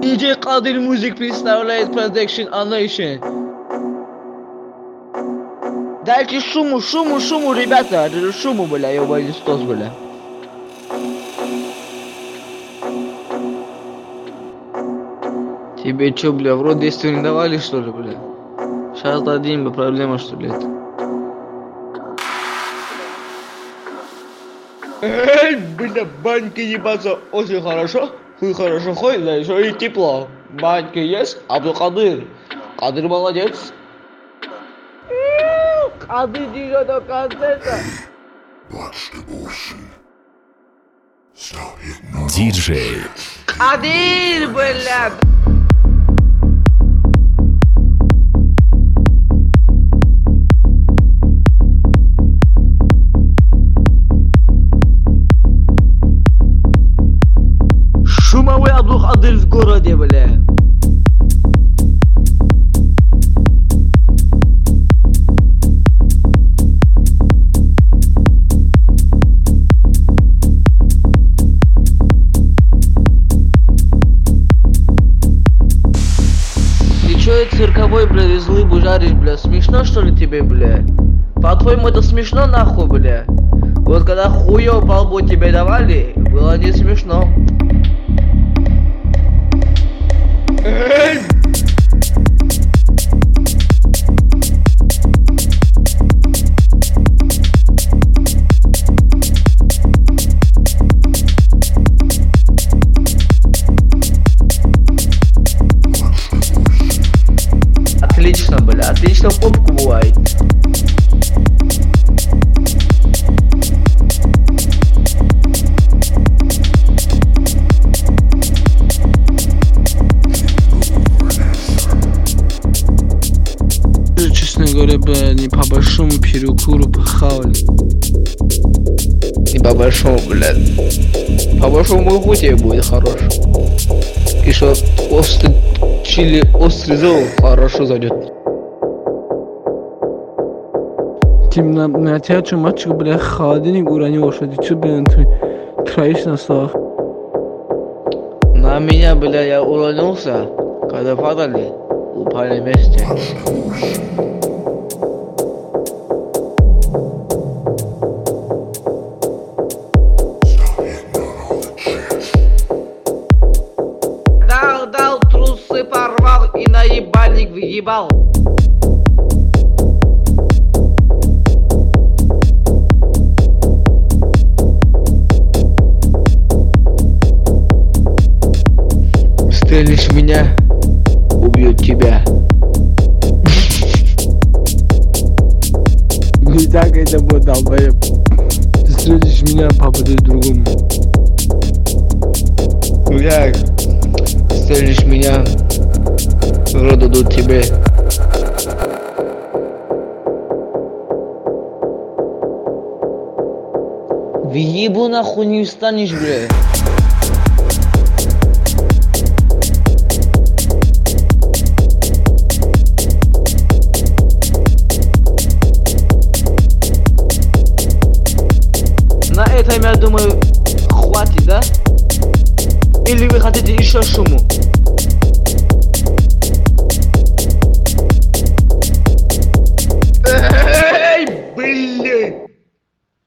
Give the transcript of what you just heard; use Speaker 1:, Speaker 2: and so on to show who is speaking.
Speaker 1: DJ Qadir Music представляет Production Unleashed. Дайте шуму, ребята, шуму, бля, ёбаный стос, бля. Тебе чё, бля, в рот действия не давали, что ли, бля? Сейчас дадим, бля, проблема, что ли, это? Эй, бля, баньки ебаться очень хорошо. Хуй хорошо ходит, да еще и тепло. Баньки есть, Абдулкадыр. Кадыр молодец. Кадыр идет до концерта.
Speaker 2: Диджей
Speaker 1: Кадыр, блядь. Шумовой Абдулкадыр в городе, бля. Ты чё, цирковой, бля, из лыбу жаришь, бля? Смешно, что ли, тебе, бля? По-твоему, это смешно, нахуй, бля? Вот когда хуёв по лбу тебе давали, было не смешно. Отлично, бля, отлично в попку бывает. Честно говоря, бля, не по большому перекуру похавали. Не по большому, блядь. По большому хуй тебе будет хорош. И что острый чили, острый зол хорошо зайдет. Тим на тебя что, мальчик, бля, холодильник уронил, что ты что, блин, троишь на столах? На меня, бля, я уронился, когда падали, упали вместе. Дал, трусы порвал и на ебальник въебал. Стрелишь в меня, убьют тебя. Не так это будет, долбоеб. Ты стрелишь в меня, попадешь другому. Как? Стрелишь меня, рот дадут тебе. Въебу нахуй не встанешь, бля. На этом, я думаю, хватит, да? Или вы хотите еще шуму?